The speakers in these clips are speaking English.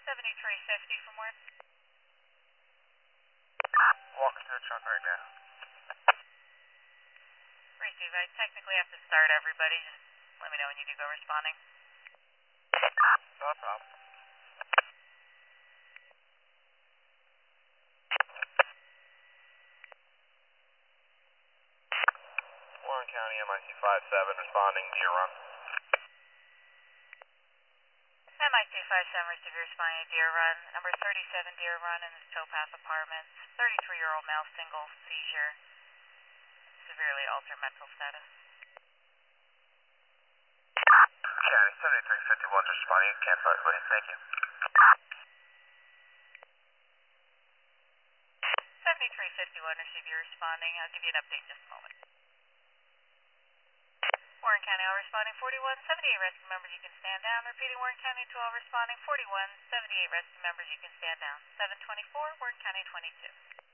7350 from where? Walking to the truck right now. Receive. I technically have to start everybody. Just let me know when you do go responding. No problem. Warren County MIC 57 responding to your run. MI257 received your responding to Deer Run. Number 37 Deer Run in the Towpath Apartments. 33-year-old male, single, seizure. Severely altered mental status. County 7351 responding. Cancel everybody. Thank you. 7351 received your responding. I'll give you an update in just a moment. Warren County all responding 4178 rescue members, you can stand down. Repeating Warren County 12 responding 4178 rescue members, you can stand down. 724 Warren County 22.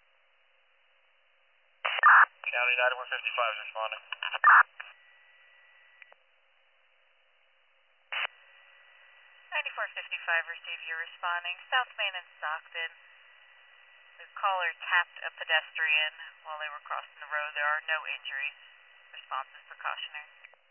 County 9155 is responding. 9455 received your responding. South Main and Stockton. The caller tapped a pedestrian while they were crossing the road. There are no injuries. Response is precautionary.